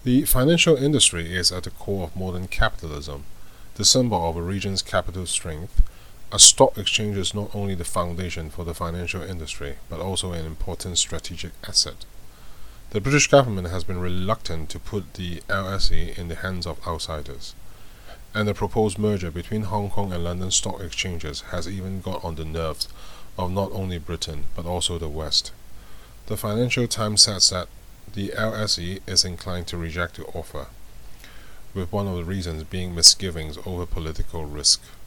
The financial industry is at the core of modern capitalism, the symbol of a region's capital strength. A stock exchange is not only the foundation for the financial industry, but also an important strategic asset. The British government has been reluctant to put the LSE in the hands of outsiders, and the proposed merger between Hong Kong and London stock exchanges has even got on the nerves of not only Britain, but also the West. The Financial Times says that the LSE is inclined to reject the offer, with one of the reasons being misgivings over political risk.